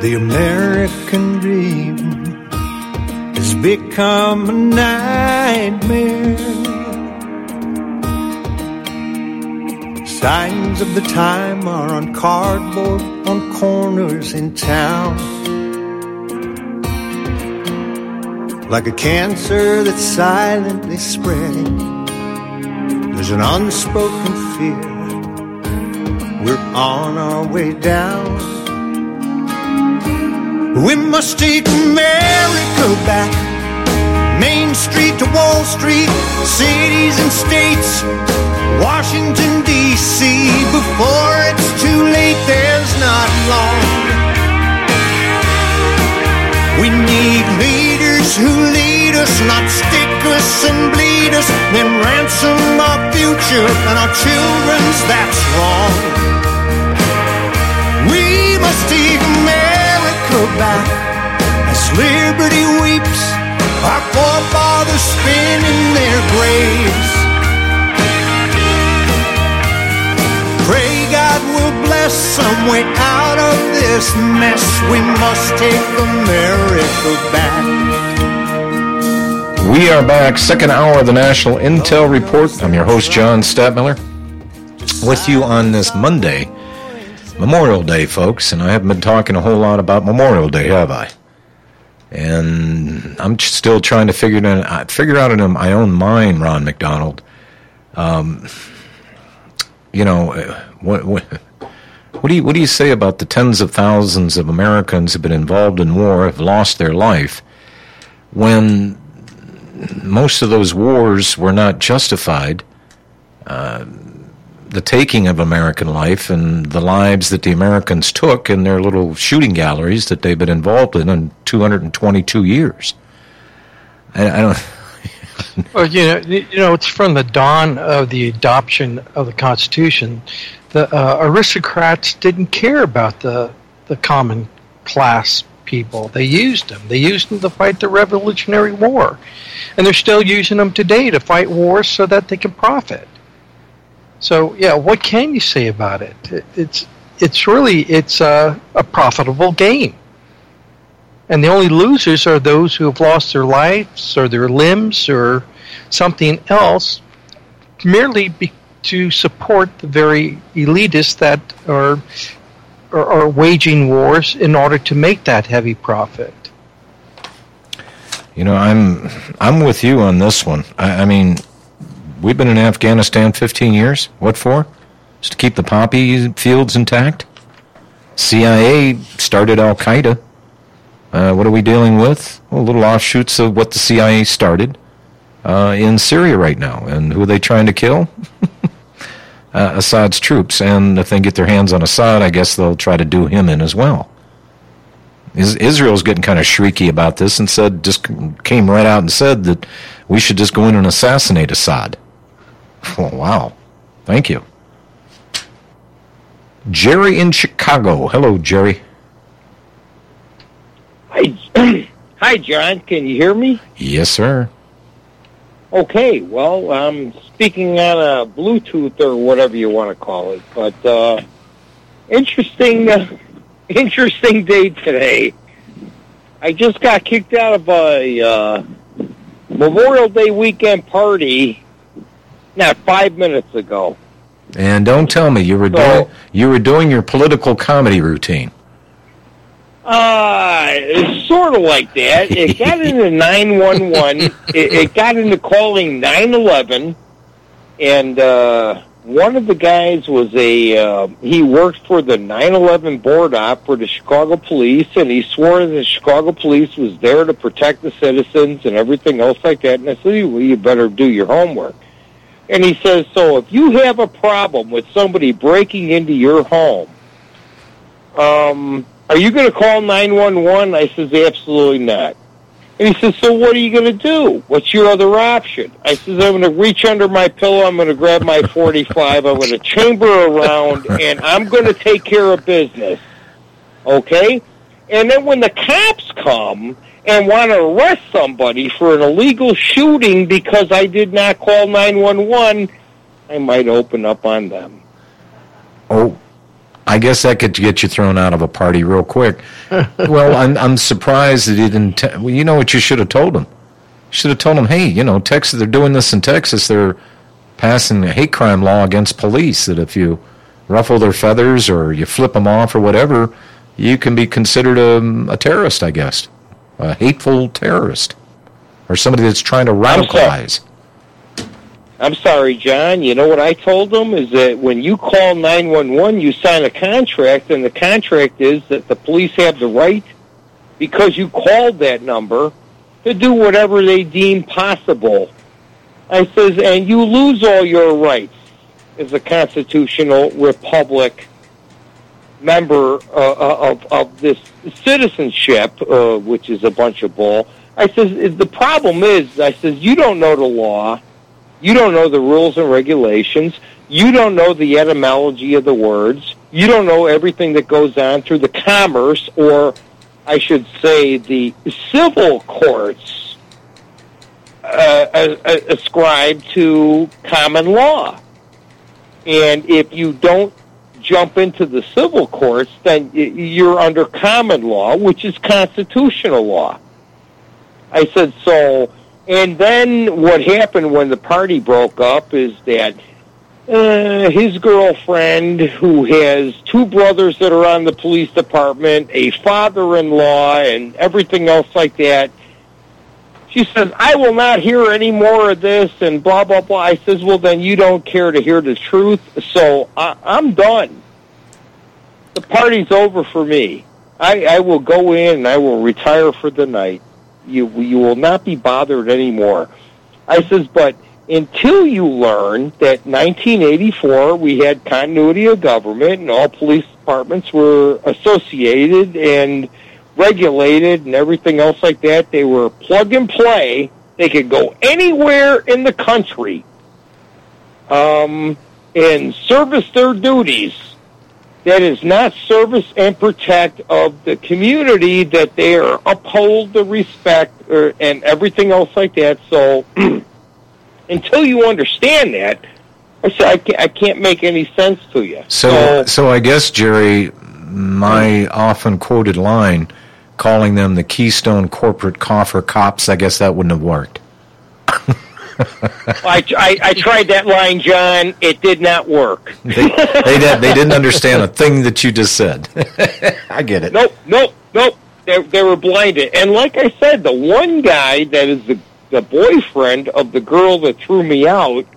The American dream has become a nightmare. Signs of the time are on cardboard on corners in town. Like a cancer that's silently spreading, there's an unspoken fear. We're on our way down. We must take America back. Main Street to Wall Street, cities and states, Washington, D.C. Before it's too late, there's not long. We need leaders who lead us, not stick us and bleed us, then ransom our future and our children's, that's wrong. We must take America back as liberty weeps, our forefathers spin in their graves. Pray God will bless some way out of this mess. We must take America back. We are back, second hour of the National Intel Report. I'm your host, John Stadtmiller, with you on this Monday, Memorial Day, folks. And I haven't been talking a whole lot about Memorial Day, have I? And I'm still trying to figure out in my own mind, Ron McDonald. You know, what do you say about the tens of thousands of Americans who have been involved in war, have lost their life, when most of those wars were not justified? The taking of American life and the lives that the Americans took in their little shooting galleries that they've been involved in 222 years. I don't. Well, you know, it's from the dawn of the adoption of the Constitution. The aristocrats didn't care about the common class people. They used them. They used them to fight the Revolutionary War, and they're still using them today to fight wars so that they can profit. So, yeah, what can you say about it? It's really a profitable game. And the only losers are those who have lost their lives or their limbs or something else merely to support the very elitists that are waging wars in order to make that heavy profit. You know, I'm with you on this one. I mean, we've been in Afghanistan 15 years. What for? Just to keep the poppy fields intact? CIA started Al-Qaeda. What are we dealing with? Well, little offshoots of what the CIA started in Syria right now. And who are they trying to kill? Assad's troops. And if they get their hands on Assad, I guess they'll try to do him in as well. Israel's getting kind of shrieky about this and came right out and said that we should just go in and assassinate Assad. Oh, wow. Thank you. Jerry in Chicago. Hello, Jerry. Hi, John. Can you hear me? Yes, sir. Okay. Well, I'm speaking on a Bluetooth or whatever you want to call it. But interesting day today. I just got kicked out of a Memorial Day weekend party not 5 minutes ago. And don't tell me you were doing your political comedy routine. It's sort of like that. It got into 911. It got into calling 911, and one of the guys was he worked for the 911 board op for the Chicago police, and he swore the Chicago police was there to protect the citizens and everything else like that. And I said, well, you better do your homework. And he says, so if you have a problem with somebody breaking into your home, are you going to call 911? I says, absolutely not. And he says, so what are you going to do? What's your other option? I says, I'm going to reach under my pillow, I'm going to grab my .45, I'm going to chamber around, and I'm going to take care of business. Okay? And then when the cops come and want to arrest somebody for an illegal shooting because I did not call 911, I might open up on them. Oh, I guess that could get you thrown out of a party real quick. Well, I'm surprised that he didn't. Well, you know what you should have told him? You should have told him, hey, Texas, they're doing this in Texas. They're passing a hate crime law against police that if you ruffle their feathers or you flip them off or whatever, you can be considered a terrorist, I guess. A hateful terrorist. Or somebody that's trying to radicalize. I'm sorry, John. You know what I told them is that when you call 911, you sign a contract, and the contract is that the police have the right, because you called that number, to do whatever they deem possible. I says, and you lose all your rights as a constitutional republic member of this citizenship, which is a bunch of bull. I says, the problem is, I says, you don't know the law. You don't know the rules and regulations. You don't know the etymology of the words. You don't know everything that goes on through the commerce, or I should say the civil courts ascribe to common law. And if you don't jump into the civil courts, then you're under common law, which is constitutional law. I said, so... And then what happened when the party broke up is that his girlfriend, who has two brothers that are on the police department, a father-in-law, and everything else like that, she says, I will not hear any more of this, and blah, blah, blah. I says, well, then you don't care to hear the truth, so I'm done. The party's over for me. I will go in and I will retire for the night. You will not be bothered anymore. I says, but until you learn that 1984 we had continuity of government and all police departments were associated and regulated and everything else like that, they were plug and play. They could go anywhere in the country and service their duties. That is not service and protect of the community, that they are uphold the respect and everything else like that. So until you understand that, I can't make any sense to you. So I guess, Jerry, my often quoted line, calling them the Keystone Corporate Coffer Cops, I guess that wouldn't have worked. I tried that line, John. It did not work. They didn't understand a thing that you just said. I get it. Nope. They were blinded. And like I said, the one guy that is the boyfriend of the girl that threw me out,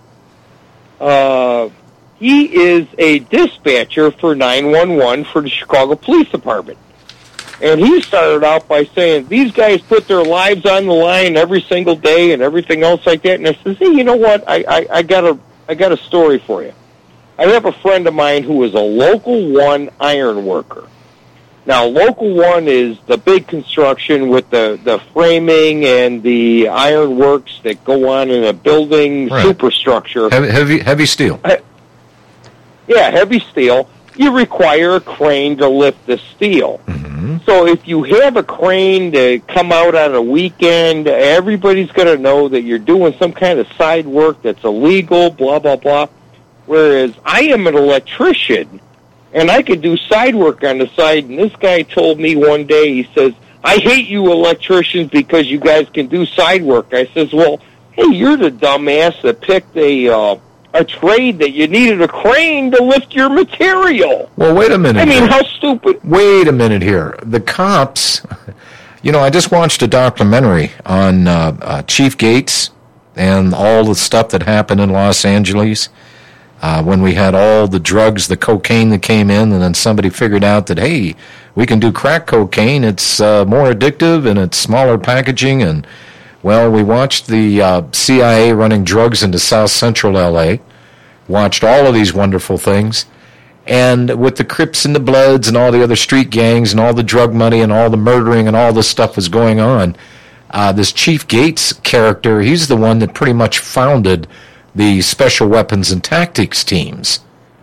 he is a dispatcher for 911 for the Chicago Police Department. And he started out by saying, these guys put their lives on the line every single day and everything else like that. And I says, hey, you know what? I got a story for you. I have a friend of mine who is a Local 1 iron worker. Now, Local 1 is the big construction with the framing and the iron works that go on in a building superstructure. Heavy steel. Yeah, heavy steel. You require a crane to lift the steel. Mm-hmm. So if you have a crane to come out on a weekend, everybody's going to know that you're doing some kind of side work that's illegal, blah, blah, blah. Whereas I am an electrician, and I could do side work on the side, and this guy told me one day, he says, I hate you electricians because you guys can do side work. I says, well, hey, you're the dumbass that picked a trade that you needed a crane to lift your material. Well, wait a minute. I mean, how stupid. Wait a minute here. The cops, I just watched a documentary on Chief Gates and all the stuff that happened in Los Angeles when we had all the drugs, the cocaine that came in, and then somebody figured out that, hey, we can do crack cocaine. It's more addictive and it's smaller packaging, and well, we watched the CIA running drugs into South Central L.A., watched all of these wonderful things, and with the Crips and the Bloods and all the other street gangs and all the drug money and all the murdering and all this stuff was going on, this Chief Gates character, he's the one that pretty much founded the Special Weapons and Tactics teams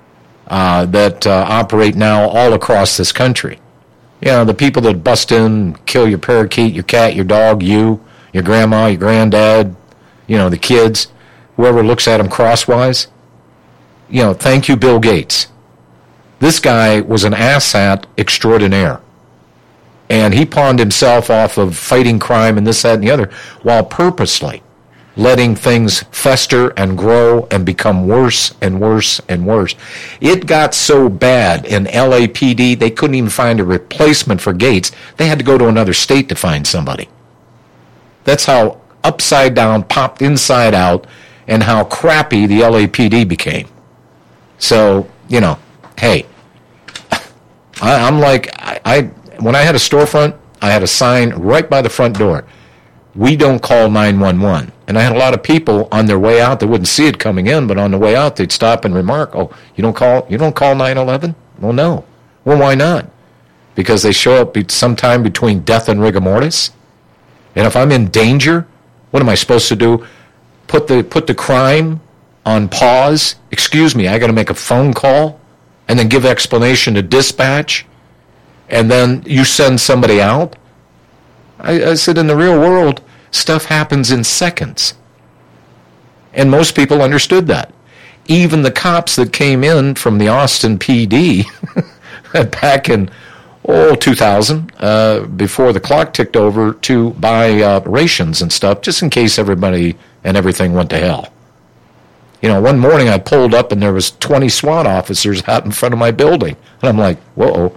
that operate now all across this country. The people that bust in, kill your parakeet, your cat, your dog, your grandma, your granddad, the kids, whoever looks at them crosswise, thank you, Bill Gates. This guy was an asshat extraordinaire. And he pawned himself off of fighting crime and this, that, and the other, while purposely letting things fester and grow and become worse and worse and worse. It got so bad in LAPD, they couldn't even find a replacement for Gates. They had to go to another state to find somebody. That's how upside down, popped inside out, and how crappy the LAPD became. So, you know, hey, I'm like, when I had a storefront, I had a sign right by the front door. We don't call 911. And I had a lot of people on their way out. They wouldn't see it coming in, but on the way out, they'd stop and remark, "Oh, you don't call 911?" Well, no. Well, why not? Because they show up sometime between death and rigor mortis. And if I'm in danger, what am I supposed to do? Put the crime on pause? Excuse me, I got to make a phone call and then give explanation to dispatch? And then you send somebody out? I said, in the real world, stuff happens in seconds. And most people understood that. Even the cops that came in from the Austin PD back in 2000, before the clock ticked over, to buy rations and stuff, just in case everybody and everything went to hell. You know, one morning I pulled up and there was 20 SWAT officers out in front of my building. And I'm like, whoa.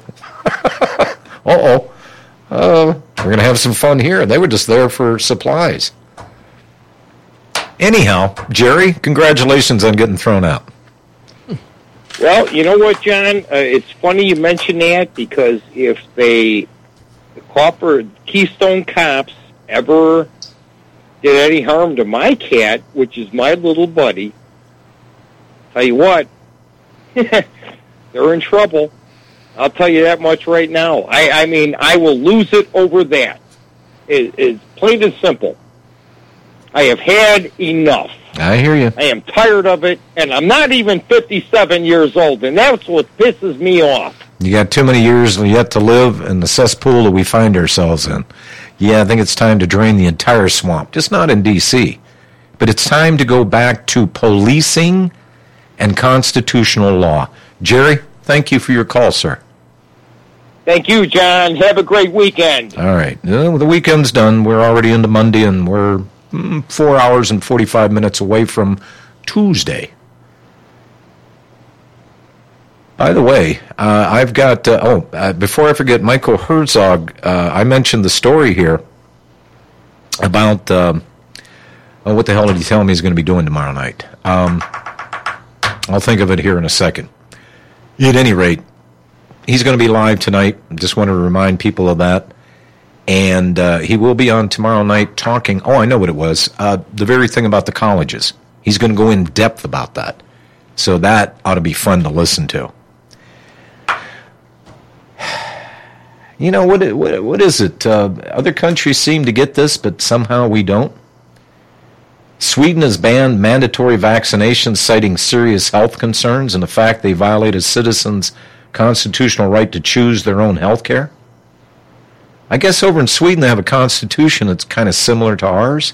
We're going to have some fun here. They were just there for supplies. Anyhow, Jerry, congratulations on getting thrown out. Well, you know what, John? It's funny you mention that, because if the Keystone Cops ever did any harm to my cat, which is my little buddy, tell you what, they're in trouble. I'll tell you that much right now. I mean, I will lose it over that. It's plain and simple. I have had enough. I hear you. I am tired of it, and I'm not even 57 years old, and that's what pisses me off. You got too many years yet to live in the cesspool that we find ourselves in. Yeah, I think it's time to drain the entire swamp, just not in D.C., but it's time to go back to policing and constitutional law. Jerry, thank you for your call, sir. Thank you, John. Have a great weekend. All right. The weekend's done. We're already into Monday, and we're 4 hours and 45 minutes away from Tuesday. By the way, I've got, before I forget, Michael Herzog, I mentioned the story here about, what the hell did he tell me he's going to be doing tomorrow night? I'll think of it here in a second. At any rate, he's going to be live tonight. Just want to remind people of that. And he will be on tomorrow night talking, I know what it was, the very thing about the colleges. He's going to go in depth about that. So that ought to be fun to listen to. You know, what is it? Other countries seem to get this, but somehow we don't. Sweden has banned mandatory vaccinations, citing serious health concerns and the fact they violated citizens' constitutional right to choose their own health care. I guess over in Sweden they have a constitution that's kind of similar to ours.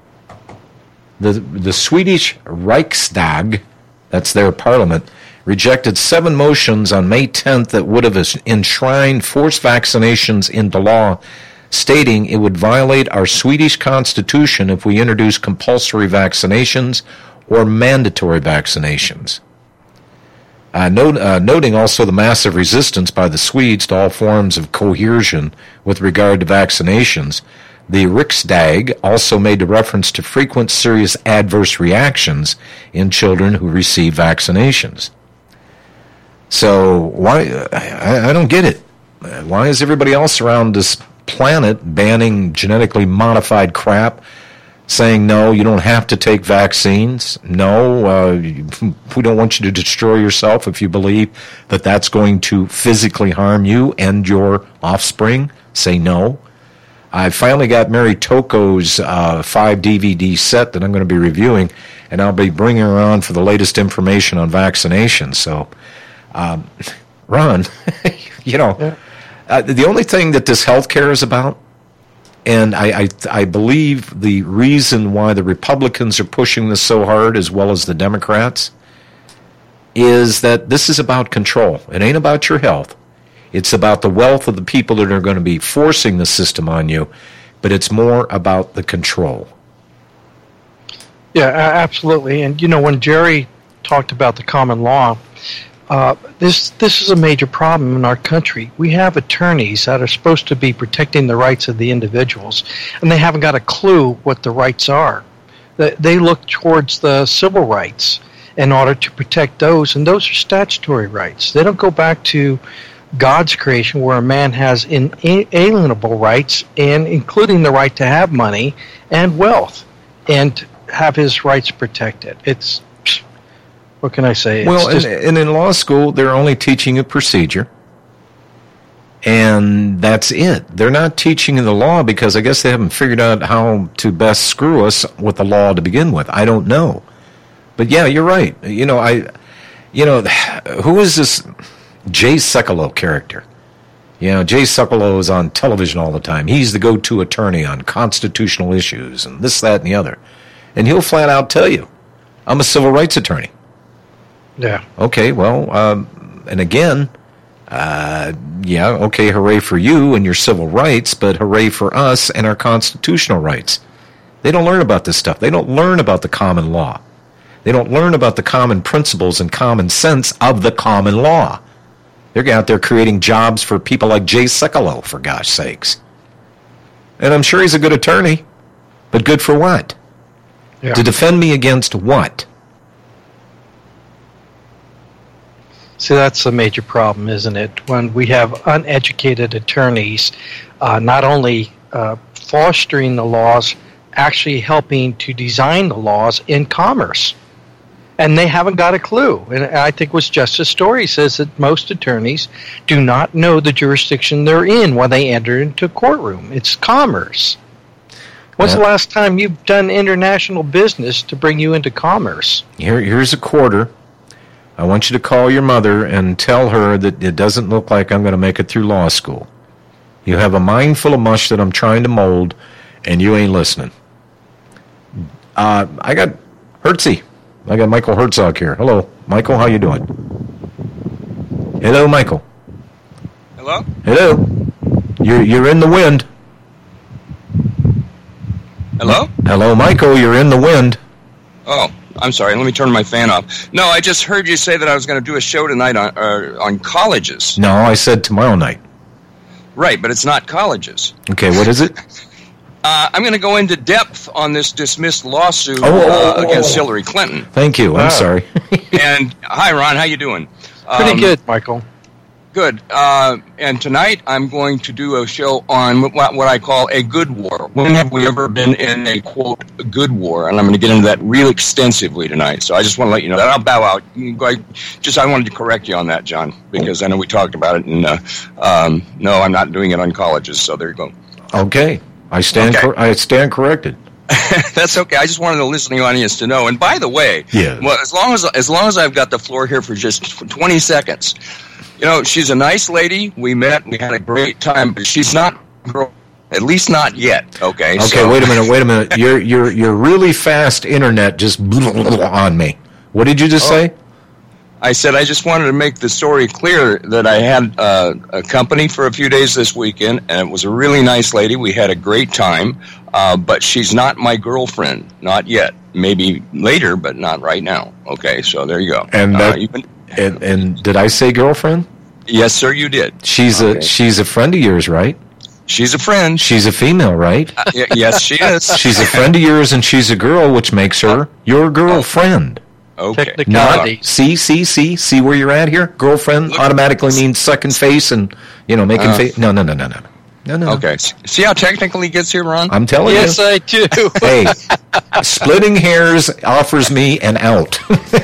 The Swedish Riksdag, that's their parliament, rejected 7 motions on May 10th that would have enshrined forced vaccinations into law, stating it would violate our Swedish constitution if we introduce compulsory vaccinations or mandatory vaccinations. Noting also the massive resistance by the Swedes to all forms of coercion with regard to vaccinations, the Riksdag also made a reference to frequent serious adverse reactions in children who receive vaccinations. So why? I don't get it. Why is everybody else around this planet banning genetically modified crap, saying, no, you don't have to take vaccines. No, we don't want you to destroy yourself if you believe that that's going to physically harm you and your offspring. Say no. I finally got Mary Toko's 5 DVD set that I'm going to be reviewing, and I'll be bringing her on for the latest information on vaccinations. So, Ron, you know, the only thing that this health care is about, and I believe the reason why the Republicans are pushing this so hard, as well as the Democrats, is that this is about control. It ain't about your health. It's about the wealth of the people that are going to be forcing the system on you, but it's more about the control. Yeah, absolutely. And, when Jerry talked about the common law, this is a major problem in our country. We have attorneys that are supposed to be protecting the rights of the individuals, and they haven't got a clue what the rights are. They look towards the civil rights in order to protect those, and those are statutory rights. They don't go back to God's creation, where a man has inalienable rights, and including the right to have money and wealth, and have his rights protected. It's, what can I say? Well, and in law school, they're only teaching a procedure, and that's it. They're not teaching the law because I guess they haven't figured out how to best screw us with the law to begin with. I don't know. But yeah, you're right. Who is this Jay Sekulow character? Jay Sekulow is on television all the time. He's the go-to attorney on constitutional issues and this, that, and the other. And he'll flat out tell you, I'm a civil rights attorney. Yeah. Okay, well, and again, okay, hooray for you and your civil rights, but hooray for us and our constitutional rights. They don't learn about this stuff. They don't learn about the common law. They don't learn about the common principles and common sense of the common law. They're out there creating jobs for people like Jay Sekulow, for gosh sakes. And I'm sure he's a good attorney, but good for what? Yeah. To defend me against what? See, that's a major problem, isn't it? When we have uneducated attorneys not only fostering the laws, actually helping to design the laws in commerce. And they haven't got a clue. And I think what Justice Story says that most attorneys do not know the jurisdiction they're in when they enter into a courtroom. It's commerce. When's the last time you've done international business to bring you into commerce? Here's a quarter. I want you to call your mother and tell her that it doesn't look like I'm going to make it through law school. You have a mind full of mush that I'm trying to mold, and you ain't listening. I got Hertzie. I got Michael Herzog here. Hello, Michael. How you doing? Hello, Michael. Hello? Hello. You're in the wind. Hello? Hello, Michael. You're in the wind. Oh, I'm sorry. Let me turn my fan off. No, I just heard you say that I was going to do a show tonight on colleges. No, I said tomorrow night. Right, but it's not colleges. Okay, what is it? I'm going to go into depth on this dismissed lawsuit against Hillary Clinton. Thank you. I'm sorry. And hi, Ron. How you doing? Pretty good, Michael. Good. And tonight I'm going to do a show on what I call a good war. When have we ever been in a, quote, good war? And I'm going to get into that real extensively tonight. So I just want to let you know that. I'll bow out. I wanted to correct you on that, John, because I know we talked about it. And no, I'm not doing it on colleges. So there you go. Okay. I stand corrected. That's okay. I just wanted the listening audience to know. And by the way, well, as long as I've got the floor here for just 20 seconds, she's a nice lady. We met. We had a great time. But she's not, at least not yet. Okay. Okay. Wait a minute. Your really fast internet just blew on me. What did you just say? I said I just wanted to make the story clear that I had a company for a few days this weekend, and it was a really nice lady. We had a great time, but she's not my girlfriend, not yet. Maybe later, but not right now. Okay, so there you go. And and did I say girlfriend? Yes, sir, you did. She's a friend of yours, right? She's a friend. She's a female, right? Yes, she is. She's a friend of yours, and she's a girl, which makes her your girlfriend. Okay. Not, see where you're at here? Girlfriend automatically means second face and, making face. No. Okay. See how technical he gets here, Ron? I'm telling you. Yes, I do. Hey, splitting hairs offers me an out.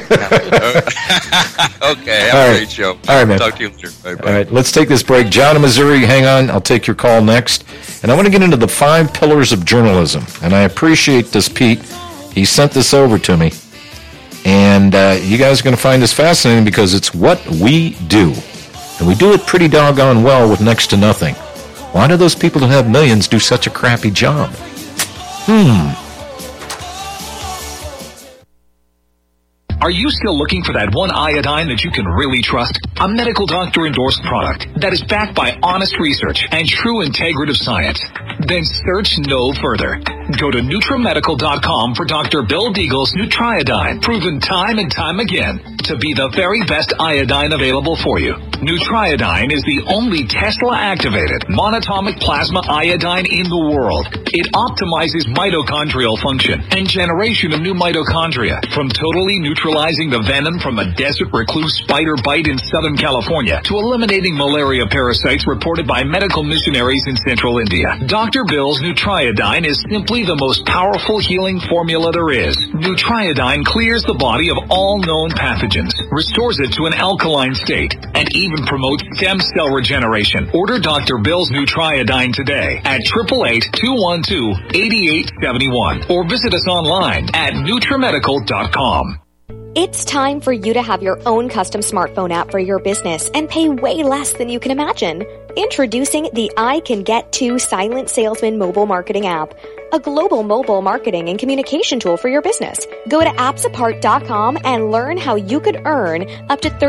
Okay, have a great show. All right, man. Talk to you later. Bye-bye. All right, let's take this break. John in Missouri, hang on. I'll take your call next. And I want to get into the 5 pillars of journalism. And I appreciate this, Pete. He sent this over to me. And you guys are going to find this fascinating because it's what we do. And we do it pretty doggone well with next to nothing. Why do those people that have millions do such a crappy job? Are you still looking for that one iodine that you can really trust? A medical doctor endorsed product that is backed by honest research and true integrative science? Then search no further. Go to NutriMedical.com for Dr. Bill Deagle's Nutriodine, proven time and time again to be the very best iodine available for you. Nutriodine is the only Tesla-activated monatomic plasma iodine in the world. It optimizes mitochondrial function and generation of new mitochondria, from totally neutralizing the venom from a desert recluse spider bite in Southern California to eliminating malaria parasites reported by medical missionaries in Central India. Dr. Bill's Nutriodine is simply the most powerful healing formula there is. Nutriodine clears the body of all known pathogens, restores it to an alkaline state, and even promotes stem cell regeneration. Order Dr. Bill's Nutriodine today at 888-212-8871 or visit us online at NutriMedical.com. It's time for you to have your own custom smartphone app for your business and pay way less than you can imagine. Introducing the I Can Get To Silent Salesman mobile marketing app, a global mobile marketing and communication tool for your business. Go to appsapart.com and learn how you could earn up to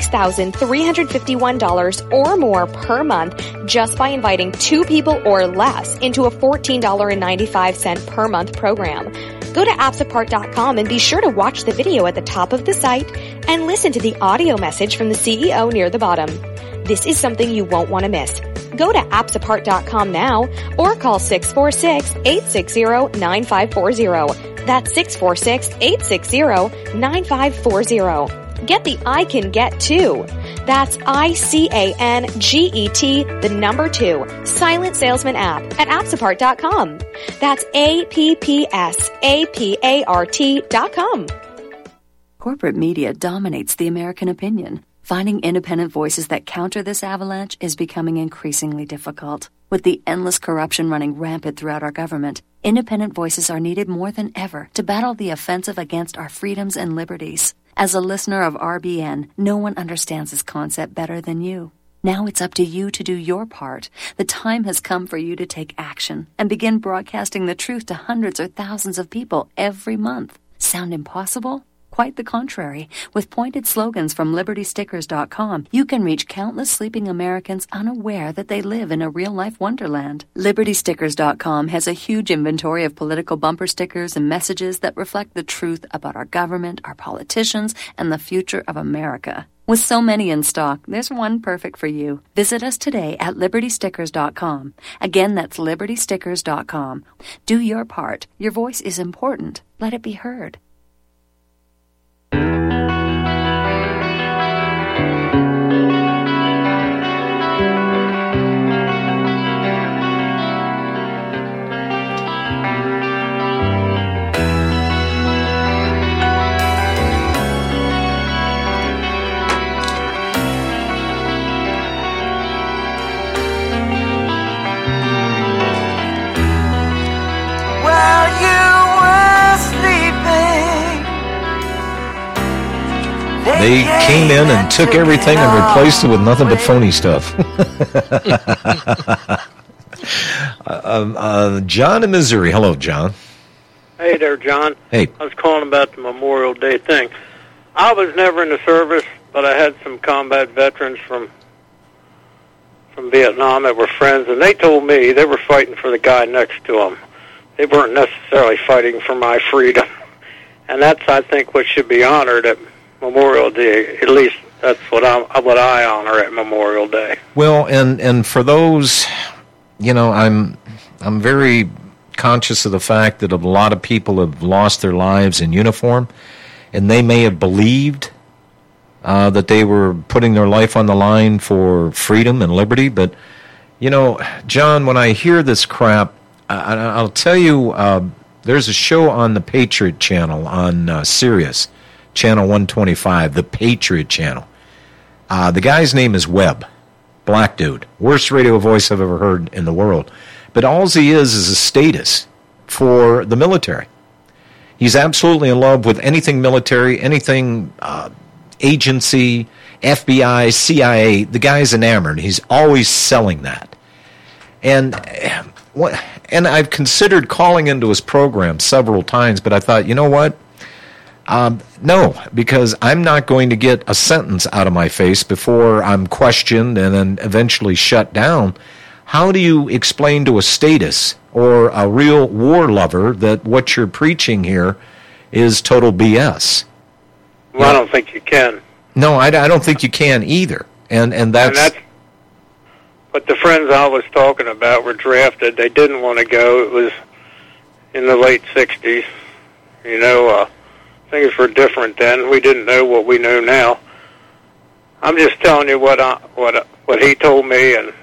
$36,351 or more per month just by inviting 2 people or less into a $14.95 per month program. Go to appsapart.com and be sure to watch the video at the top of the site and listen to the audio message from the CEO near the bottom. This is something you won't want to miss. Go to appsapart.com now or call 646-860-9540. That's 646-860-9540. Get the I Can Get To. That's ICANGET, the number 2, Silent Salesman app at appsapart.com. That's APPSAPART.com. Corporate media dominates the American opinion. Finding independent voices that counter this avalanche is becoming increasingly difficult. With the endless corruption running rampant throughout our government, independent voices are needed more than ever to battle the offensive against our freedoms and liberties. As a listener of RBN, no one understands this concept better than you. Now it's up to you to do your part. The time has come for you to take action and begin broadcasting the truth to hundreds or thousands of people every month. Sound impossible? Quite the contrary. With pointed slogans from LibertyStickers.com, you can reach countless sleeping Americans unaware that they live in a real-life wonderland. LibertyStickers.com has a huge inventory of political bumper stickers and messages that reflect the truth about our government, our politicians, and the future of America. With so many in stock, there's one perfect for you. Visit us today at LibertyStickers.com. Again, that's LibertyStickers.com. Do your part. Your voice is important. Let it be heard. They came in and took everything and replaced it with nothing but phony stuff. John in Missouri. Hello, John. Hey there, John. Hey. I was calling about the Memorial Day thing. I was never in the service, but I had some combat veterans from Vietnam that were friends, and they told me they were fighting for the guy next to them. They weren't necessarily fighting for my freedom. And that's, I think, what should be honored at Memorial Day. At least that's what I honor at Memorial Day. Well, and for those, you know, I'm very conscious of the fact that a lot of people have lost their lives in uniform, and they may have believed that they were putting their life on the line for freedom and liberty. But, you know, John, when I hear this crap, I'll tell you, there's a show on the Patriot Channel on Sirius, Channel 125, the Patriot Channel. The guy's name is Webb, black dude, worst radio voice I've ever heard in the world. But all he is a status for the military. He's absolutely in love with anything military, anything agency, FBI, CIA. The guy's enamored. He's always selling that. And I've considered calling into his program several times, but I thought, you know what? No, because I'm not going to get a sentence out of my face before I'm questioned and then eventually shut down. How do you explain to a statist or a real war lover that what you're preaching here is total BS? Well, I don't think you can. No, I don't think you can either. And that's what the friends I was talking about were drafted. They didn't want to go. It was in the late 60s. You know, things were different then. We didn't know what we know now. I'm just telling you what he told me, and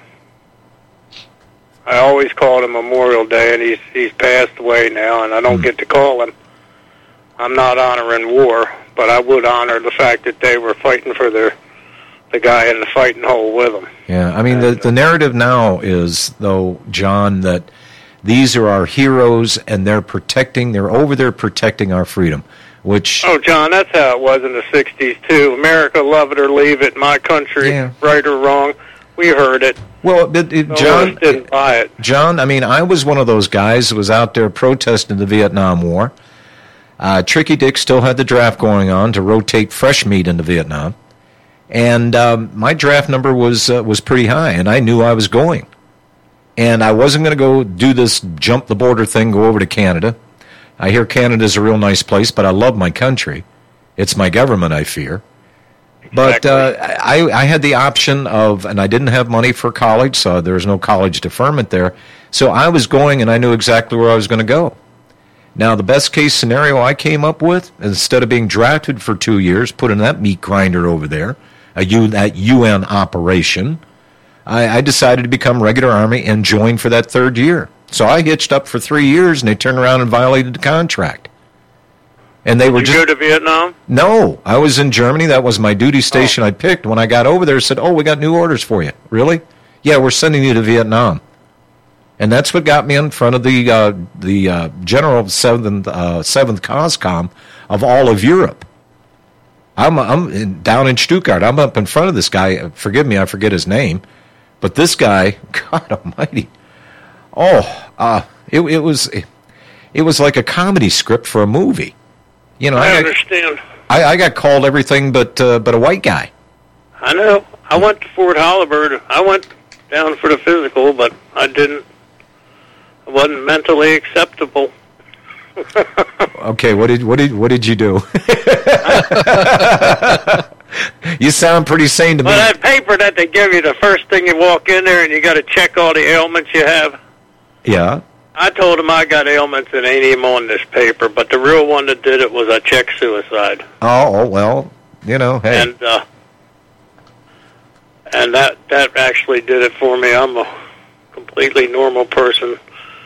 I always called him Memorial Day, and he's passed away now, and I don't get to call him. I'm not honoring war, but I would honor the fact that they were fighting for the guy in the fighting hole with them. Yeah, I mean, the narrative now is, though, John, that these are our heroes, and they're over there protecting our freedom, which... Oh, John, that's how it was in the 60s, too. America, love it or leave it, my country, right or wrong. We heard it. Well, John didn't buy it. John, I mean, I was one of those guys who was out there protesting the Vietnam War. Tricky Dick still had the draft going on to rotate fresh meat into Vietnam. And my draft number was pretty high, and I knew I was going. And I wasn't going to go do this jump the border thing, go over to Canada. I hear Canada's a real nice place, but I love my country. It's my government I fear. But I had the option of, and I didn't have money for college, so there was no college deferment there. So I was going, and I knew exactly where I was going to go. Now, the best case scenario I came up with, instead of being drafted for 2 years, put in that meat grinder over there, that UN operation, I decided to become regular Army and join for that third year. So I hitched up for 3 years, and they turned around and violated the contract. And they were Did you go to Vietnam? No, I was in Germany. That was my duty station I picked. When I got over there, said, "Oh, we got new orders for you." Really? Yeah, we're sending you to Vietnam. And that's what got me in front of the General of 7th COSCOM of all of Europe. I'm down in Stuttgart. I'm up in front of this guy. Forgive me, I forget his name. But this guy, God almighty. It was like a comedy script for a movie. You know, I understand. I got called everything but a white guy. I know. I went to Fort Holabird. I went down for the physical, but I didn't. It wasn't mentally acceptable. Okay, what did you do? You sound pretty sane to me. Well, that paper that they give you, the first thing you walk in there, and you got to check all the ailments you have. Yeah. I told them I got ailments that ain't even on this paper, but the real one that did it was I checked suicide. Oh, well, you know, hey. And that actually did it for me. I'm a completely normal person.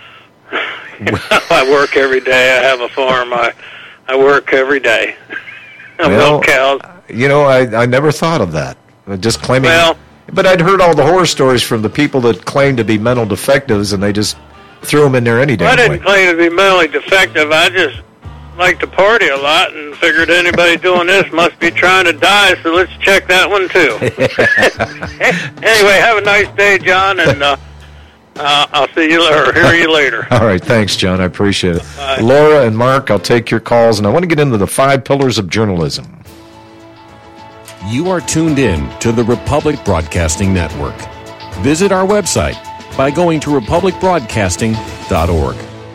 I work every day. I have a farm. I work every day. I milk cows. You know, I never thought of that. Just claiming. Well, but I'd heard all the horror stories from the people that claim to be mental defectives, and they just threw them in there any day. I didn't claim to be mentally defective. I just like to party a lot and figured anybody doing this must be trying to die, so let's check that one too. Anyway, have a nice day, John, and I'll see you or hear you later. All right, thanks, John. I appreciate it. Bye. Laura and Mark, I'll take your calls, and I want to get into the 5 pillars of journalism. You are tuned in to the Republic Broadcasting Network. Visit our website by going to republicbroadcasting.org.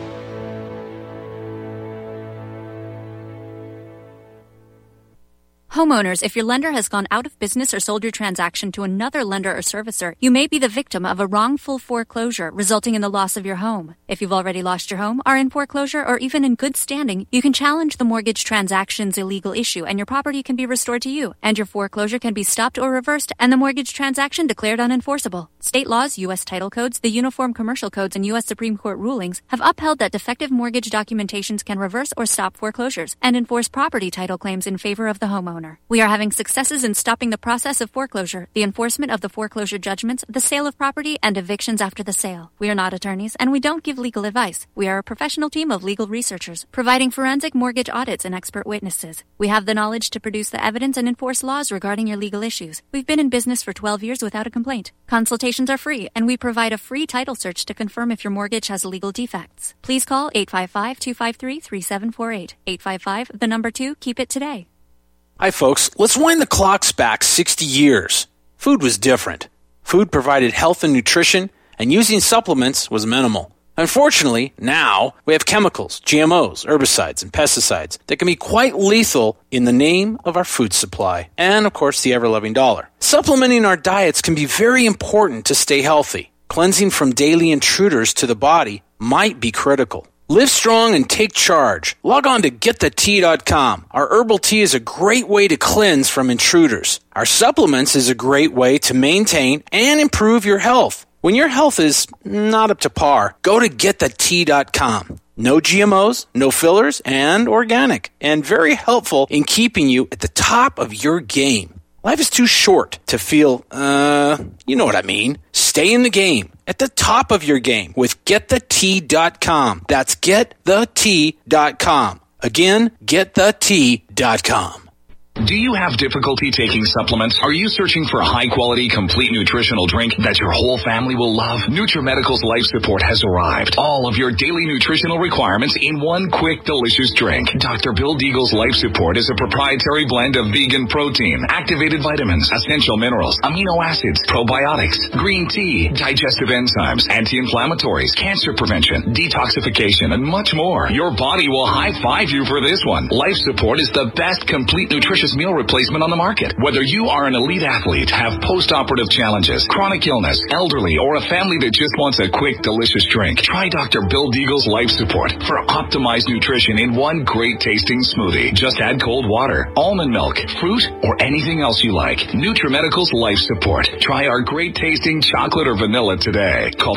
Homeowners, if your lender has gone out of business or sold your transaction to another lender or servicer, you may be the victim of a wrongful foreclosure resulting in the loss of your home. If you've already lost your home, are in foreclosure, or even in good standing, you can challenge the mortgage transaction's illegal issue and your property can be restored to you, and your foreclosure can be stopped or reversed and the mortgage transaction declared unenforceable. State laws, U.S. title codes, the Uniform Commercial Codes, and U.S. Supreme Court rulings have upheld that defective mortgage documentations can reverse or stop foreclosures and enforce property title claims in favor of the homeowner. homeowner. We are having successes in stopping the process of foreclosure, the enforcement of the foreclosure judgments, the sale of property, and evictions after the sale. We are not attorneys, and we don't give legal advice. We are a professional team of legal researchers, providing forensic mortgage audits and expert witnesses. We have the knowledge to produce the evidence and enforce laws regarding your legal issues. We've been in business for 12 years without a complaint. Consultations are free, and we provide a free title search to confirm if your mortgage has legal defects. Please call 855-253-3748. 855, the number 2, keep it today. Hi, folks. Let's wind the clocks back 60 years. Food was different. Food provided health and nutrition, and using supplements was minimal. Unfortunately, now we have chemicals, GMOs, herbicides, and pesticides that can be quite lethal in the name of our food supply and, of course, the ever-loving dollar. Supplementing our diets can be very important to stay healthy. Cleansing from daily intruders to the body might be critical. Live strong and take charge. Log on to GetTheT.com. Our herbal tea is a great way to cleanse from intruders. Our supplements is a great way to maintain and improve your health. When your health is not up to par, go to GetTheT.com. No GMOs, no fillers, and organic, and very helpful in keeping you at the top of your game. Life is too short to feel, you know what I mean. Stay in the game, at the top of your game with GetTheT.com. That's GetTheT.com. Again, GetTheT.com. Do you have difficulty taking supplements? Are you searching for a high-quality, complete nutritional drink that your whole family will love? NutriMedical's Life Support has arrived. All of your daily nutritional requirements in one quick, delicious drink. Dr. Bill Deagle's Life Support is a proprietary blend of vegan protein, activated vitamins, essential minerals, amino acids, probiotics, green tea, digestive enzymes, anti-inflammatories, cancer prevention, detoxification, and much more. Your body will high-five you for this one. Life Support is the best complete nutrition meal replacement on the market. Whether you are an elite athlete, have post-operative challenges, chronic illness, elderly, or a family that just wants a quick, delicious drink, try Dr. Bill Deagle's Life Support for optimized nutrition in one great tasting smoothie. Just add cold water, almond milk, fruit, or anything else you like. NutriMedical's Life Support. Try our great tasting chocolate or vanilla today. Call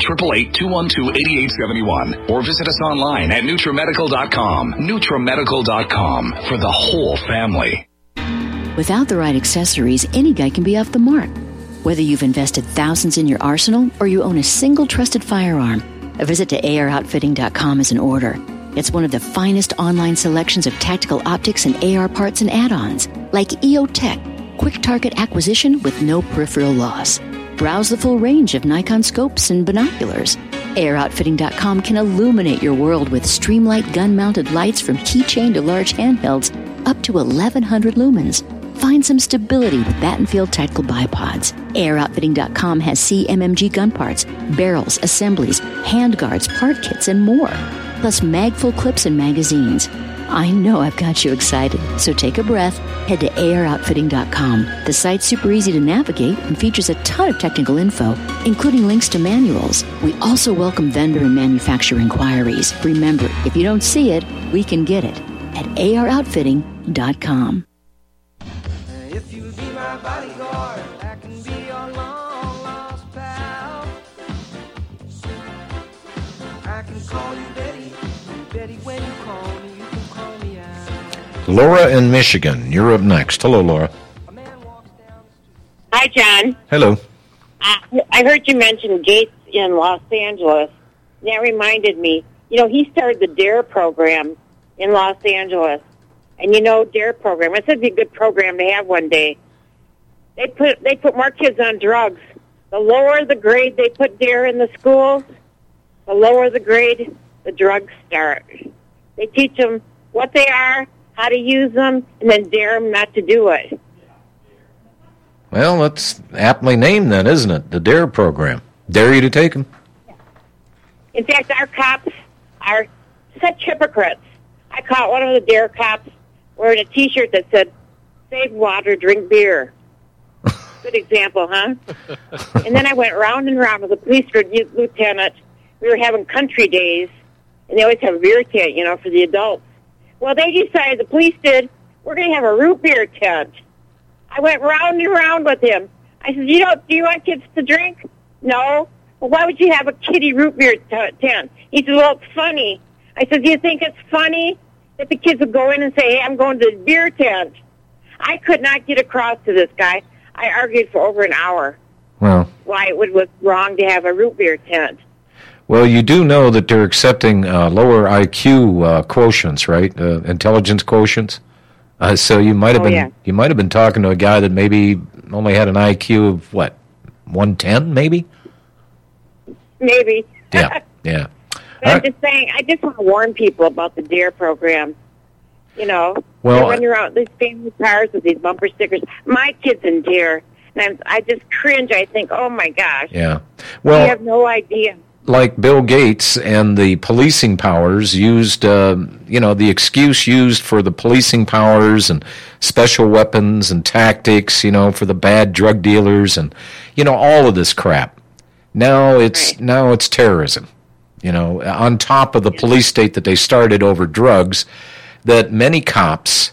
888-212-8871 or visit us online at NutriMedical.com. NutriMedical.com for the whole family. Without the right accessories, any guy can be off the mark. Whether you've invested thousands in your arsenal or you own a single trusted firearm, a visit to AROutfitting.com is in order. It's one of the finest online selections of tactical optics and AR parts and add-ons, like EOTech, quick target acquisition with no peripheral loss. Browse the full range of Nikon scopes and binoculars. AROutfitting.com can illuminate your world with Streamlight gun-mounted lights from keychain to large handhelds up to 1,100 lumens. Find some stability with Battenfield Tactical Bipods. AirOutfitting.com has CMMG gun parts, barrels, assemblies, handguards, part kits, and more. Plus mag-full clips and magazines. I know I've got you excited, so take a breath. Head to AirOutfitting.com. The site's super easy to navigate and features a ton of technical info, including links to manuals. We also welcome vendor and manufacturer inquiries. Remember, if you don't see it, we can get it at AirOutfitting.com. If you'll be my bodyguard, I can be your long lost pal. I can call you Betty, Betty when you call me, you can call me out. Laura in Michigan, you're up next. Hello, Laura. Hi, John. Hello. I heard you mention Gates in Los Angeles. That reminded me, he started the DARE program in Los Angeles. And DARE program, it's a good program to have one day. They put more kids on drugs. The lower the grade they put DARE in the schools, the lower the grade the drugs start. They teach them what they are, how to use them, and then dare them not to do it. Well, that's aptly named then, isn't it? The DARE program. Dare you to take them. In fact, our cops are such hypocrites. I caught one of the DARE cops wearing a T-shirt that said, "Save water, drink beer." Good example, huh? And then I went round and round with a police lieutenant. We were having country days, and they always have a beer tent, for the adults. Well, they decided, the police did, we're going to have a root beer tent. I went round and round with him. I said, do you want kids to drink? No. Well, why would you have a kiddie root beer tent? He said, well, it's funny. I said, do you think it's funny that the kids would go in and say, hey, I'm going to the beer tent? I could not get across to this guy. I argued for over an hour. Well, why it was wrong to have a root beer tent. Well, you do know that they're accepting lower IQ quotients, right? Intelligence quotients. So you might have been talking to a guy that maybe only had an IQ of what, 110, maybe. Maybe. Yeah. Yeah. But I'm just saying, I just want to warn people about the DARE program. You know, well, they're running around these family cars with these bumper stickers. My kid's in DARE, and I just cringe. I think, oh my gosh. Yeah. Well, we have no idea. Like Bill Gates and the policing powers used, the excuse used for the policing powers and special weapons and tactics, for the bad drug dealers and, all of this crap. Now it's terrorism, on top of the police state that they started over drugs, that many cops,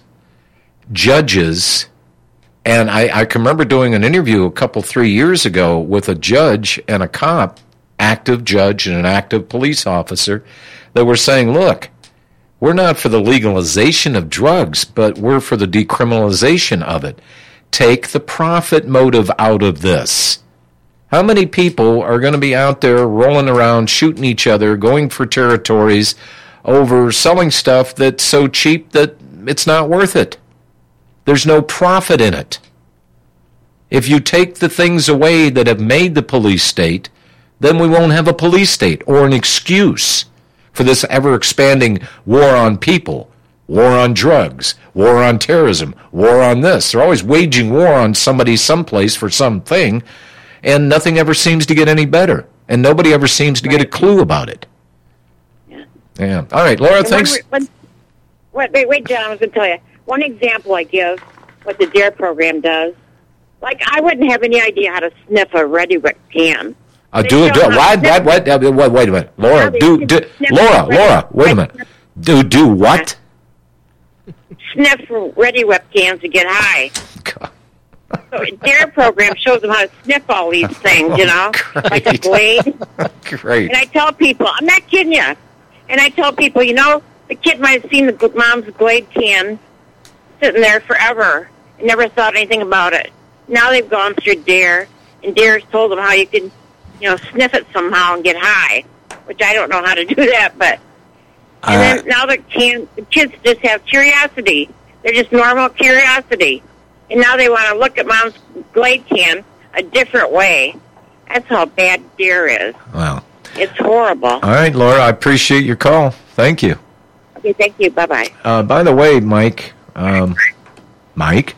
judges, and I can remember doing an interview 3 years ago with a judge and a cop, active judge and an active police officer, that were saying, look, we're not for the legalization of drugs, but we're for the decriminalization of it. Take the profit motive out of this. How many people are going to be out there rolling around, shooting each other, going for territories over selling stuff that's so cheap that it's not worth it? There's no profit in it. If you take the things away that have made the police state, then we won't have a police state or an excuse for this ever-expanding war on people, war on drugs, war on terrorism, war on this. They're always waging war on somebody someplace for something, and nothing ever seems to get any better, and nobody ever seems to get a clue about it. Yeah. All right, Laura, thanks. Wait, John, I was going to tell you. One example I give, what the DARE program does, like I wouldn't have any idea how to sniff a Ready Wick can. Do it. What? Wait a minute. Laura, Laura, wait a minute. Do what? Sniff Ready Whip cans to get high. God. So DARE program shows them how to sniff all these things, like a blade. Great. And I tell people, I'm not kidding you. And I tell people, the kid might have seen the mom's Glade can sitting there forever and never thought anything about it. Now they've gone through DARE, and DARE's told them how you can, sniff it somehow and get high, which I don't know how to do that, but... And then now the kids just have curiosity. They're just normal curiosity. And now they want to look at mom's Glade can a different way. That's how bad DARE is. Wow. It's horrible. All right, Laura, I appreciate your call. Thank you. Okay, thank you. Bye-bye. By the way, Mike, Mike,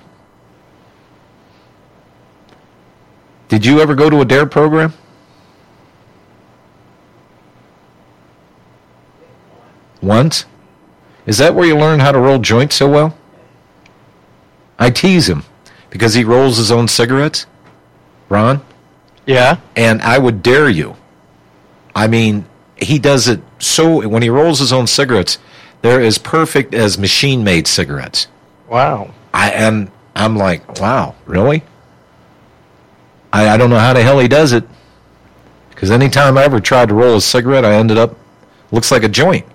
did you ever go to a DARE program? Once? Is that where you learn how to roll joints so well? I tease him because he rolls his own cigarettes. Ron? Yeah? And I would dare you. I mean, he does it so, when he rolls his own cigarettes, they're as perfect as machine-made cigarettes. Wow. I'm like, wow, really? I don't know how the hell he does it. Because anytime I ever tried to roll a cigarette, I ended up, looks like a joint.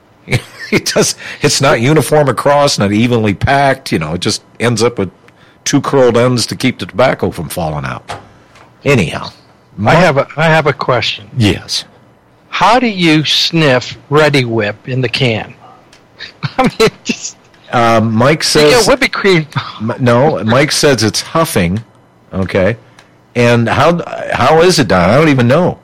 It's not uniform across, not evenly packed, it just ends up with two curled ends to keep the tobacco from falling out. Anyhow. I have a question. Yes. How do you sniff Ready Whip in the can? I mean, just... Mike says... Yeah, whipping cream. No, Mike says it's huffing, okay? And how is it done? I don't even know.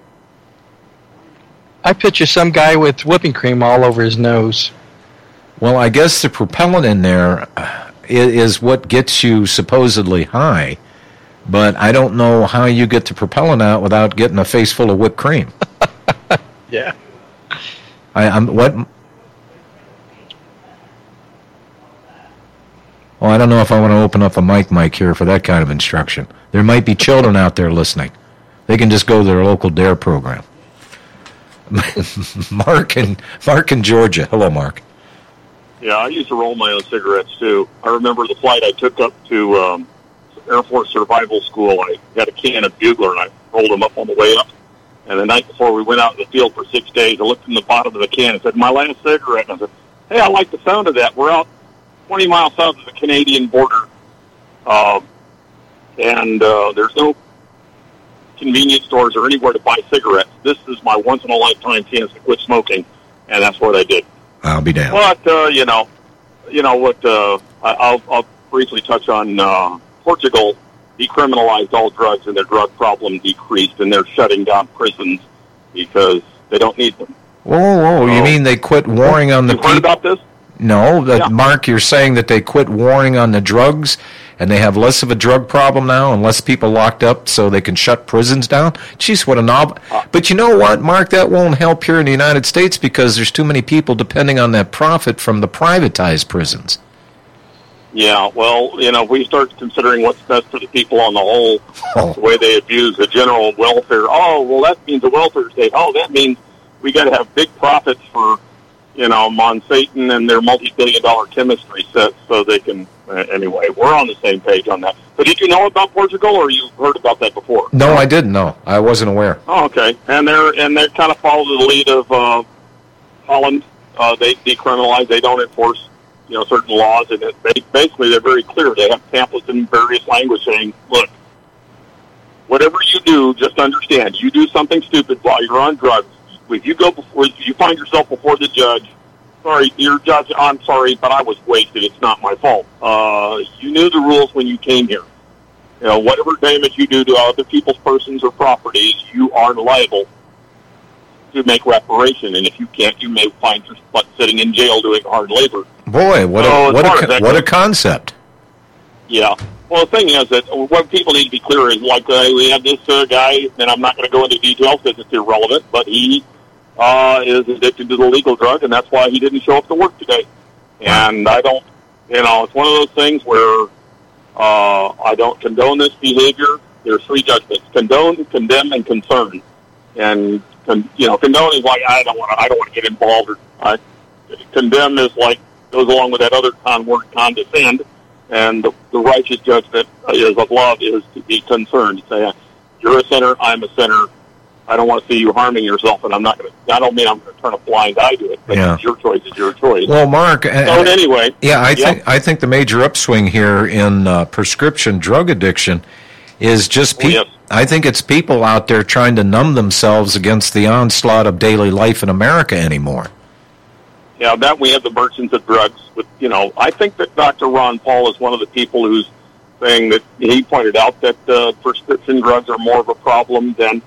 I picture some guy with whipping cream all over his nose. Well, I guess the propellant in there is what gets you supposedly high, but I don't know how you get the propellant out without getting a face full of whipped cream. Yeah. What? Well, I don't know if I want to open up a mic here for that kind of instruction. There might be children out there listening. They can just go to their local DARE program. Mark in Georgia. Hello, Mark. Yeah, I used to roll my own cigarettes, too. I remember the flight I took up to Air Force Survival School. I had a can of Bugler, and I rolled them up on the way up. And the night before we went out in the field for 6 days, I looked in the bottom of the can and said, my last cigarette. And I said, hey, I like the sound of that. We're out 20 miles south of the Canadian border, And there's no convenience stores or anywhere to buy cigarettes. This is my once-in-a-lifetime chance to quit smoking, and that's what I did. I'll be damned. But, you know what, I'll briefly touch on Portugal decriminalized all drugs, and their drug problem decreased, and they're shutting down prisons because they don't need them. Whoa, you mean they quit warring on the people? You heard about this? No, Mark, you're saying that they quit warring on the drugs, and they have less of a drug problem now, and less people locked up, so they can shut prisons down? Jeez, what a novel. But you know what, Mark, that won't help here in the United States because there's too many people depending on that profit from the privatized prisons. Yeah, well, you know, if we start considering what's best for the people on the whole, the way they abuse the general welfare, that means a welfare state. That means we got to have big profits for, you know, Monsanto and their multi-billion-dollar chemistry sets so they can, anyway, we're on the same page on that. But did you know about Portugal, or you heard about that before? No, I didn't know. I wasn't aware. Oh, okay. And they kind of follow the lead of Holland. They decriminalize. They don't enforce, you know, certain laws, and they're very clear. They have pamphlets in various language saying, look, whatever you do, just understand, you do something stupid while you're on drugs. If you find yourself before the judge, sorry, dear judge, I'm sorry, but I was wasted. It's not my fault. You knew the rules when you came here. You know, whatever damage you do to other people's persons or properties, you are liable to make reparation. And if you can't, you may find yourself sitting in jail doing hard labor. Boy, what a concept. Yeah. Well, the thing is that what people need to be clear is, like, we have this guy, and I'm not going to go into details because it's irrelevant, but he is addicted to the legal drug, and that's why he didn't show up to work today. And I don't, you know, it's one of those things where I don't condone this behavior. There's three judgments: condone, condemn, and concern. And condone is like I don't want to get involved. Or condemn is like goes along with that other word, condescend. And the righteous judgment is of love is to be concerned. To say, you're a sinner, I'm a sinner. I don't want to see you harming yourself, and I don't mean I'm going to turn a blind eye to it, but your choice is your choice. Well, Mark, anyway. Yeah, I think the major upswing here in prescription drug addiction is just people. I think it's people out there trying to numb themselves against the onslaught of daily life in America anymore. Yeah, that we have the merchants of drugs. But, you know, I think that Dr. Ron Paul is one of the people who's saying that he pointed out that prescription drugs are more of a problem than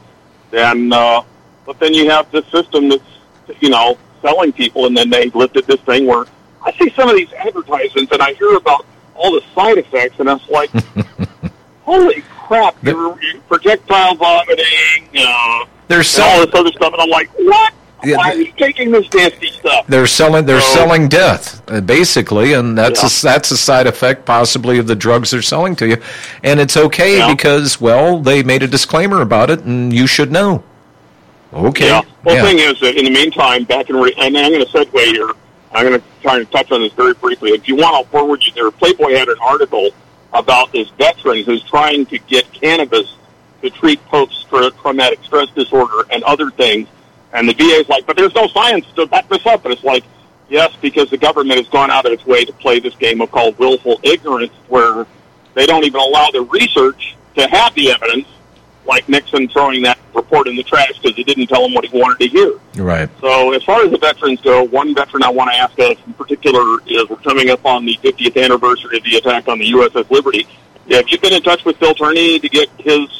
but then you have this system that's, you know, selling people, and then they lifted this thing where I see some of these advertisements and I hear about all the side effects, and it's like, holy crap, you're projectile vomiting, there's all this other stuff, and I'm like, what? Why are you taking this nasty stuff? They're selling death, basically, and that's a side effect possibly of the drugs they're selling to you. And it's okay because, well, they made a disclaimer about it, and you should know. Okay. Yeah. Well, the thing is that in the meantime, and I'm going to segue here. I'm going to try and touch on this very briefly. If you want, I'll forward you there. Playboy had an article about this veteran who's trying to get cannabis to treat post-traumatic stress disorder and other things. And the VA is like, but there's no science to back this up. And it's like, yes, because the government has gone out of its way to play this game called willful ignorance, where they don't even allow the research to have the evidence, like Nixon throwing that report in the trash because he didn't tell him what he wanted to hear. Right. So as far as the veterans go, one veteran I want to ask us in particular is we're coming up on the 50th anniversary of the attack on the USS Liberty. Have you been in touch with Phil Turney to get his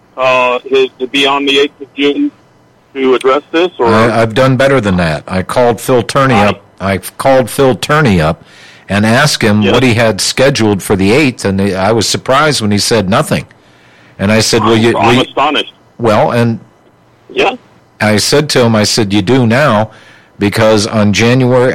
to be on the 8th of June? To address this, or I've done better than that. I called Phil Turney up. I called Phil Turney up and asked him what he had scheduled for the 8th, and I was surprised when he said nothing. And I said, I'm astonished. Well, and I said to him, you do now, because on June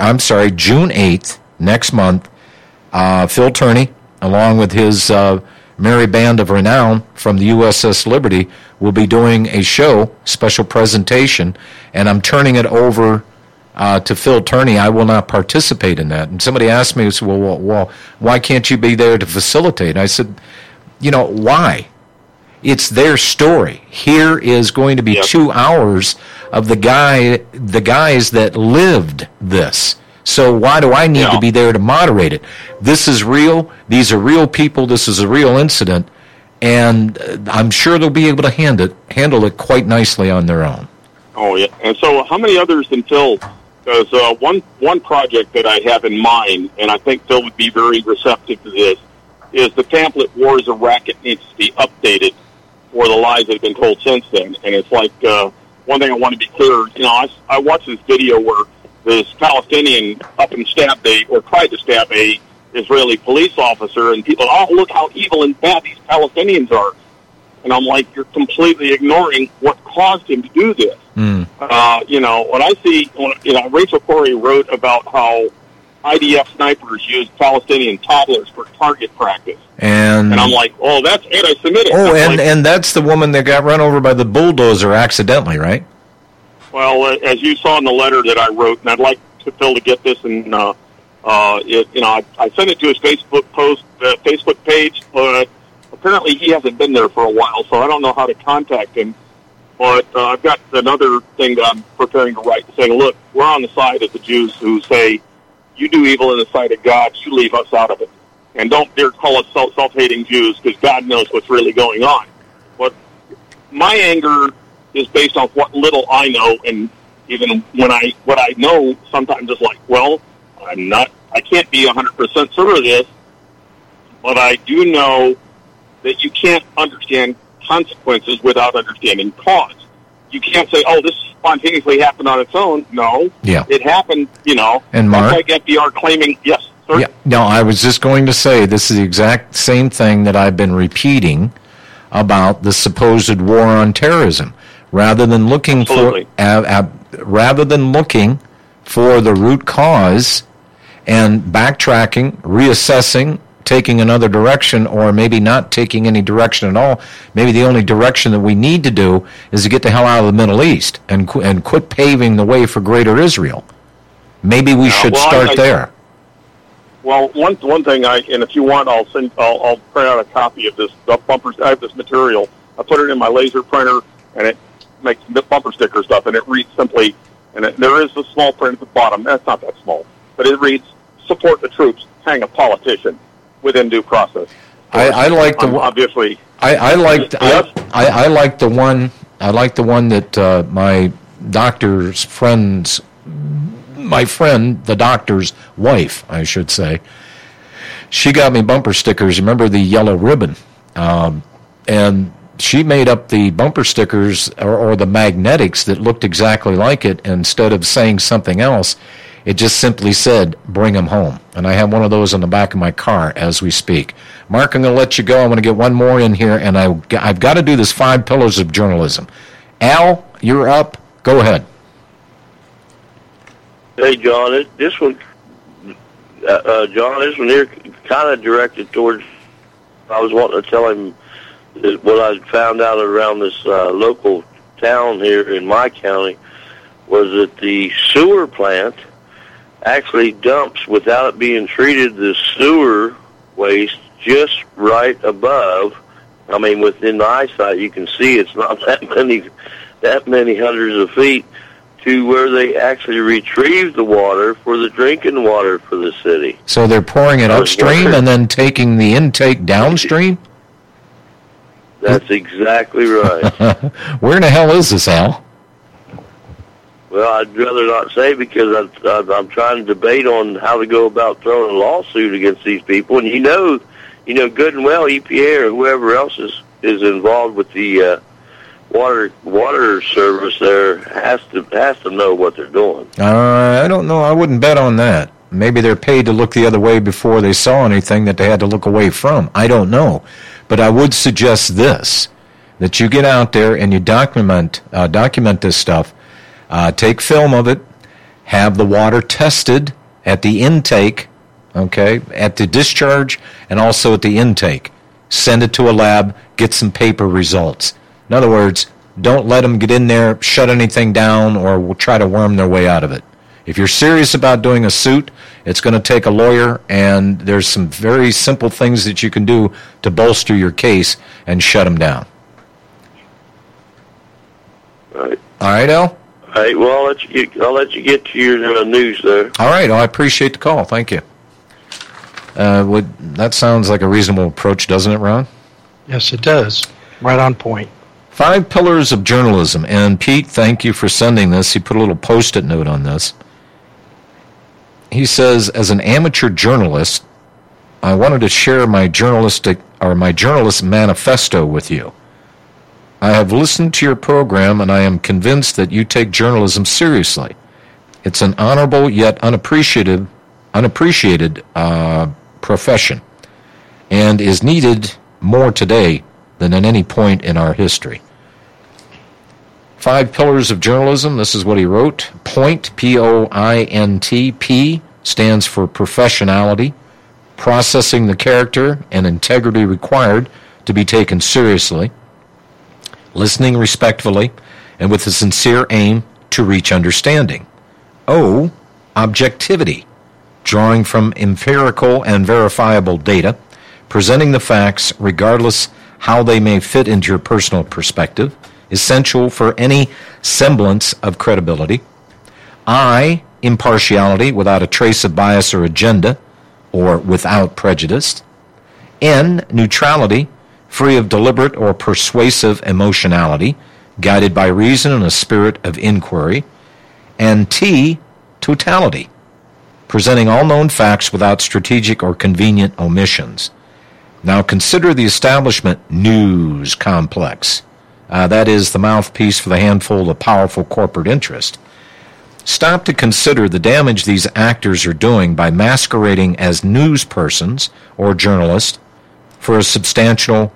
8th, next month, Phil Turney, along with his merry band of renown from the USS Liberty, will be doing a special presentation, and I'm turning it over to Phil Turney. I will not participate in that. And somebody asked me, well, why can't you be there to facilitate? And I said, why? It's their story. Here is going to be 2 hours of the guys that lived this. So why do I need to be there to moderate it? This is real. These are real people. This is a real incident. And I'm sure they'll be able to handle it quite nicely on their own. Oh, yeah. And so how many others than Phil? Because one project that I have in mind, and I think Phil would be very receptive to this, is the pamphlet War is a Racket needs to be updated for the lies that have been told since then. And it's like, one thing I want to be clear, I watched this video where this Palestinian up and stabbed or tried to stab a Israeli police officer, and people, look how evil and bad these Palestinians are. And I'm like, you're completely ignoring what caused him to do this. When I see, Rachel Corrie wrote about how IDF snipers use Palestinian toddlers for target practice. And I'm like, that's anti-Semitic. And that's the woman that got run over by the bulldozer accidentally, right? Well, as you saw in the letter that I wrote, and I'd like Phil to get this, and I sent it to his Facebook page, but apparently he hasn't been there for a while, so I don't know how to contact him. But I've got another thing that I'm preparing to write, saying, look, we're on the side of the Jews who say, you do evil in the sight of God, you leave us out of it. And don't dare call us self-hating Jews, because God knows what's really going on. But my anger is based on what little I know, and even what I know sometimes is like, well, I can't be 100% sure of this, but I do know that you can't understand consequences without understanding cause. You can't say, this spontaneously happened on its own. No. Yeah. It happened, And Mark? That's like FDR claiming, yes, sir? Yeah. No, I was just going to say this is the exact same thing that I've been repeating about the supposed war on terrorism. Rather than looking for the root cause and backtracking, reassessing, taking another direction, or maybe not taking any direction at all. Maybe the only direction that we need to do is to get the hell out of the Middle East and quit paving the way for Greater Israel. Maybe we should start there. Well, one thing, and if you want, I'll print out a copy of this bumper. I have this material. I put it in my laser printer, and it makes bumper sticker stuff, and it reads simply, and there is a small print at the bottom. That's not that small, but it reads, "Support the troops, hang a politician within due process." I like the obviously. I like the one. I like the one that my doctor's friends. My friend, the doctor's wife, I should say, she got me bumper stickers. Remember the yellow ribbon? And she made up the bumper stickers or the magnetics that looked exactly like it. Instead of saying something else, it just simply said, "Bring them home." And I have one of those on the back of my car as we speak. Mark, I'm going to let you go. I'm going to get one more in here, and I've got to do this 5 pillars of journalism. Al, you're up. Go ahead. Hey, John, this one here kind of directed towards, I was wanting to tell him what I found out around this local town here in my county was that the sewer plant actually dumps, without it being treated, the sewer waste just right above. I mean, within the eyesight, you can see it's not that many hundreds of feet to where they actually retrieve the water for the drinking water for the city. So they're pouring it upstream and then taking the intake downstream? That's exactly right. Where in the hell is this, Al? Well, I'd rather not say, because I'm trying to debate on how to go about throwing a lawsuit against these people. And you know good and well, EPA or whoever else is involved with the water service there has to know what they're doing. I don't know. I wouldn't bet on that. Maybe they're paid to look the other way before they saw anything that they had to look away from. I don't know. But I would suggest this, that you get out there and you document this stuff. Take film of it. Have the water tested at the intake, okay, at the discharge, and also at the intake. Send it to a lab. Get some paper results. In other words, don't let them get in there, shut anything down, or try to worm their way out of it. If you're serious about doing a suit, it's going to take a lawyer, and there's some very simple things that you can do to bolster your case and shut them down. Right. All right, Al? right. Well, I'll let you get to your news there. All right. I appreciate the call. Thank you. That sounds like a reasonable approach, doesn't it, Ron? Yes, it does. Right on point. 5 pillars of journalism. And Pete, thank you for sending this. He put a little Post-it note on this. He says, as an amateur journalist, I wanted to share my journalist manifesto with you. I have listened to your program, and I am convinced that you take journalism seriously. It's an honorable yet unappreciated profession, and is needed more today than at any point in our history. 5 pillars of journalism, this is what he wrote. POINT, P-O-I-N-T, P, stands for professionality, processing the character and integrity required to be taken seriously, listening respectfully, and with a sincere aim to reach understanding. O, objectivity, drawing from empirical and verifiable data, presenting the facts regardless how they may fit into your personal perspective, essential for any semblance of credibility. I, impartiality, without a trace of bias or agenda, or without prejudice. N, neutrality, free of deliberate or persuasive emotionality, guided by reason and a spirit of inquiry. And T, totality, presenting all known facts without strategic or convenient omissions. Now consider the establishment news complex. That is the mouthpiece for the handful of powerful corporate interest. Stop to consider the damage these actors are doing by masquerading as news persons or journalists for a substantial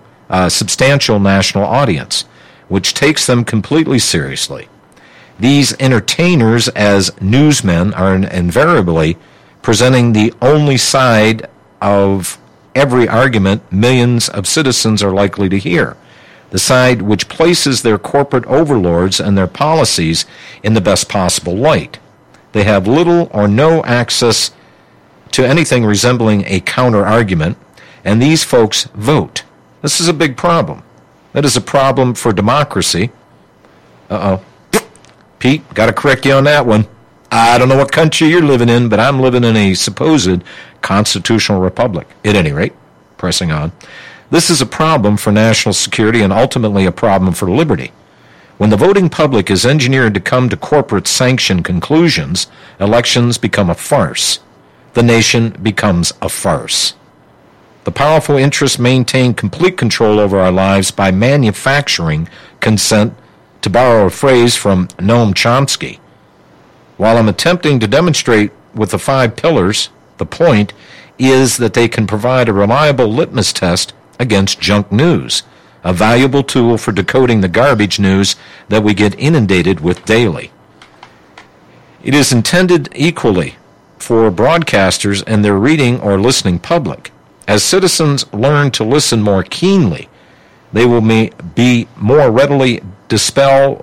national audience, which takes them completely seriously. These entertainers as newsmen are invariably presenting the only side of every argument millions of citizens are likely to hear, the side which places their corporate overlords and their policies in the best possible light. They have little or no access to anything resembling a counter-argument, and these folks vote. This is a big problem. That is a problem for democracy. Uh-oh. Pete, got to correct you on that one. I don't know what country you're living in, but I'm living in a supposed constitutional republic. At any rate, pressing on. This is a problem for national security and ultimately a problem for liberty. When the voting public is engineered to come to corporate-sanctioned conclusions, elections become a farce. The nation becomes a farce. The powerful interests maintain complete control over our lives by manufacturing consent, to borrow a phrase from Noam Chomsky. While I'm attempting to demonstrate with the 5 pillars, the point is that they can provide a reliable litmus test against junk news, a valuable tool for decoding the garbage news that we get inundated with daily. It is intended equally for broadcasters and their reading or listening public. As citizens learn to listen more keenly, they will more readily dispel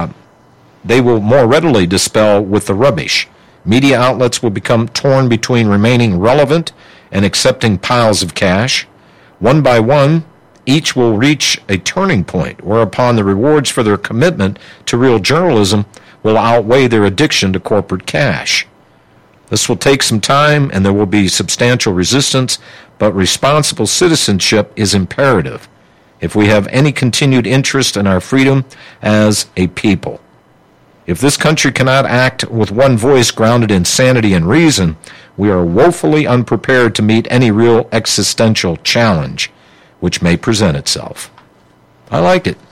with the rubbish. Media outlets will become torn between remaining relevant and accepting piles of cash. One by one, each will reach a turning point whereupon the rewards for their commitment to real journalism will outweigh their addiction to corporate cash. This will take some time and there will be substantial resistance, but responsible citizenship is imperative if we have any continued interest in our freedom as a people. If this country cannot act with one voice grounded in sanity and reason, we are woefully unprepared to meet any real existential challenge which may present itself. I liked it.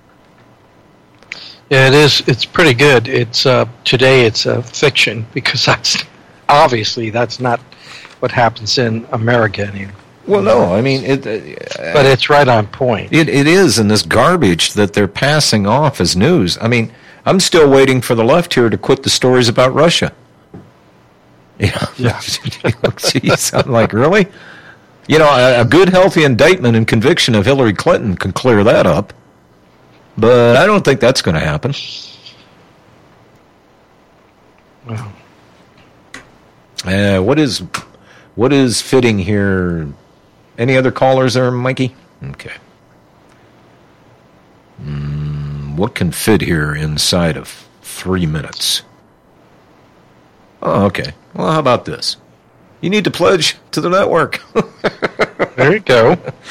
Yeah, it is. It's pretty good. It's today it's fiction because that's not what happens in America anymore. Well, no, I mean, but it's right on point. It is in this garbage that they're passing off as news. I mean, I'm still waiting for the left here to quit the stories about Russia. Yeah. Geez, I'm like, really? You know, a good, healthy indictment and conviction of Hillary Clinton can clear that up. But I don't think that's going to happen. Well. What is fitting here? Any other callers there, Mikey? Okay. What can fit here inside of 3 minutes. Oh, okay. Well, how about this? You need to pledge to the network. There you go.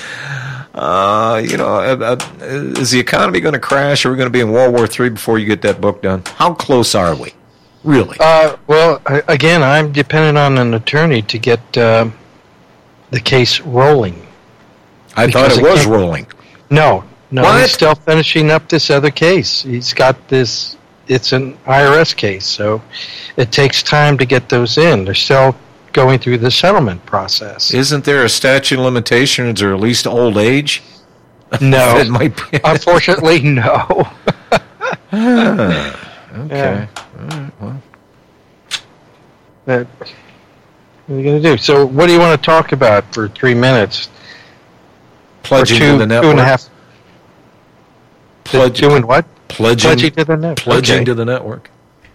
Is the economy going to crash? Are we going to be in World War III before you get that book done? How close are we? Really? Again, I'm dependent on an attorney to get the case rolling. I thought it was rolling. No, What? he's still finishing up this other case. He's got this, it's an IRS case, so it takes time to get those in. They're still going through the settlement process. Isn't there a statute of limitations or at least old age? No. It might be. Unfortunately, no. Okay. Yeah. All right, well. But what are you going to do? So what do you want to talk about for 3 minutes? Pledging Or to the network. 2.5. Doing what? Pledging to the network. Pledging Okay. to the network.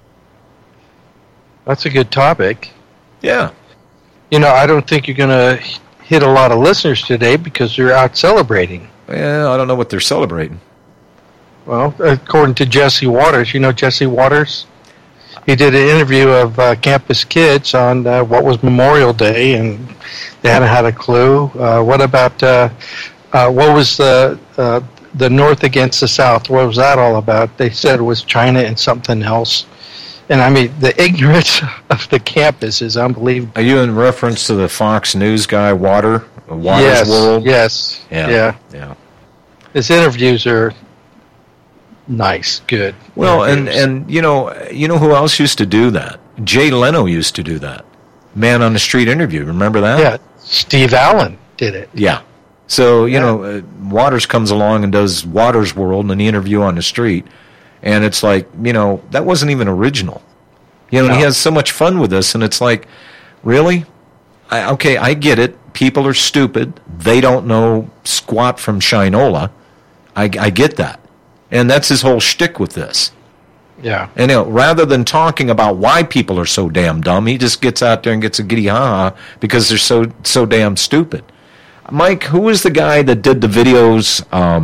That's a good topic. Yeah. I don't think you're going to hit a lot of listeners today because they're out celebrating. Yeah, I don't know what they're celebrating. Well, according to Jesse Waters, you know Jesse Waters? He did an interview of campus kids on what was Memorial Day, and they hadn't had a clue. What about, what was the North against the South? What was that all about? They said it was China and something else. And I mean, the ignorance of the campus is unbelievable. Are you in reference to the Fox News guy, Waters World? Yes. Yeah. His interviews are nice, good. Well, interviews. and you know who else used to do that? Jay Leno used to do that. Man on the Street interview. Remember that? Yeah, Steve Allen did it. Yeah. So, Waters comes along and does Waters World and the interview on the street. And it's like, that wasn't even original. He has so much fun with this. And it's like, really? I get it. People are stupid. They don't know squat from Shinola. I get that. And that's his whole shtick with this. Yeah. And rather than talking about why people are so damn dumb, he just gets out there and gets a giddy ha-ha because they're so damn stupid. Mike, who was the guy that did the videos?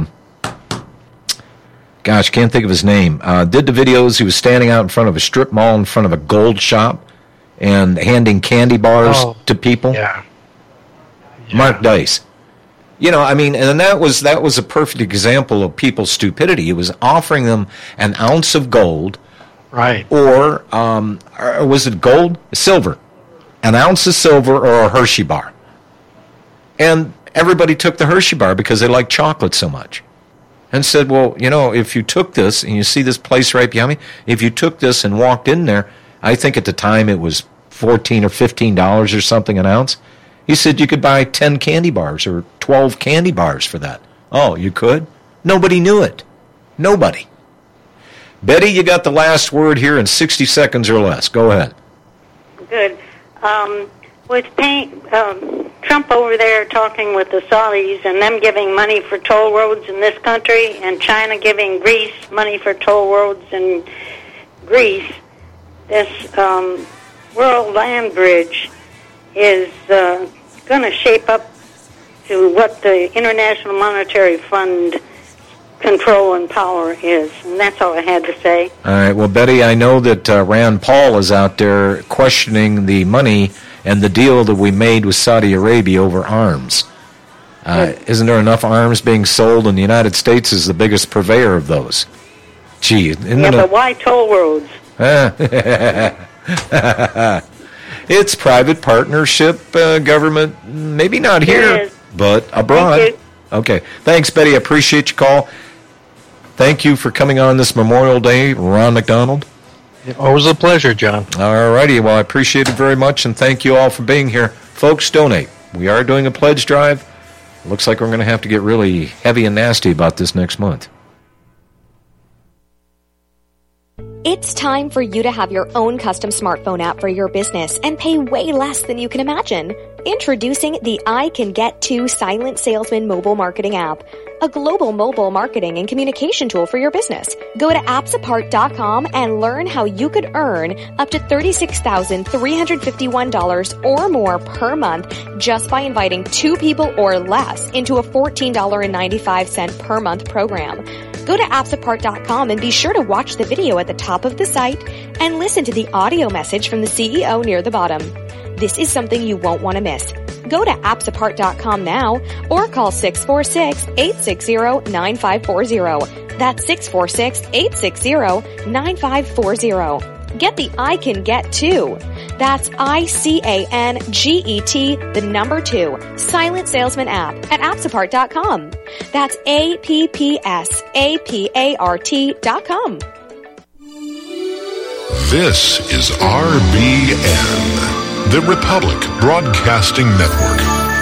Gosh, can't think of his name. Did the videos. He was standing out in front of a strip mall in front of a gold shop and handing candy bars to people. Yeah. Mark Dice. And that was a perfect example of people's stupidity. He was offering them an ounce of gold. Right. Or was it gold? Silver. An ounce of silver or a Hershey bar. And everybody took the Hershey bar because they like chocolate so much. And said, well, if you took this, and you see this place right behind me, if you took this and walked in there, I think at the time it was $14 or $15 or something an ounce. He said you could buy 10 candy bars or 12 candy bars for that. Oh, you could? Nobody knew it. Nobody. Betty, you got the last word here in 60 seconds or less. Go ahead. Good. With Trump over there talking with the Saudis and them giving money for toll roads in this country and China giving Greece money for toll roads in Greece, this World Land Bridge is going to shape up to what the International Monetary Fund control and power is. And that's all I had to say. All right. Well, Betty, I know that Rand Paul is out there questioning the money and the deal that we made with Saudi Arabia over arms. Isn't there enough arms being sold, and the United States is the biggest purveyor of those? Gee, but why toll roads? It's private partnership, government, maybe not here, but abroad. Thank you. Okay. Thanks, Betty. I appreciate your call. Thank you for coming on this Memorial Day, Ron McDonald. Always a pleasure, John. All righty. Well, I appreciate it very much, and thank you all for being here. Folks, donate. We are doing a pledge drive. Looks like we're going to have to get really heavy and nasty about this next month. It's time for you to have your own custom smartphone app for your business and pay way less than you can imagine. Introducing the I Can Get To Silent Salesman mobile marketing app, a global mobile marketing and communication tool for your business. Go to appsapart.com and learn how you could earn up to $36,351 or more per month just by inviting 2 people or less into a $14.95 per month program. Go to appsapart.com and be sure to watch the video at the top of the site and listen to the audio message from the CEO near the bottom. This is something you won't want to miss. Go to appsapart.com now or call 646-860-9540. That's 646-860-9540. Get the I Can Get 2. That's ICANGET, the number 2, Silent Salesman app at appsapart.com. That's APPSAPART.com. This is RBN, the Republic Broadcasting Network.